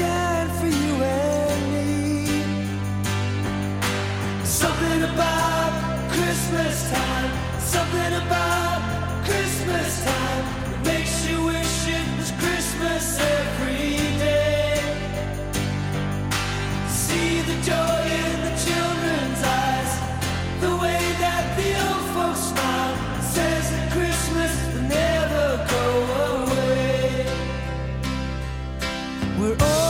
stand for you and me. Something about Christmas time, something about Christmas time that makes you wish it was Christmas every day. See the joy in the children's eyes, the way that the old folks smile, says that Christmas will never go away. We're all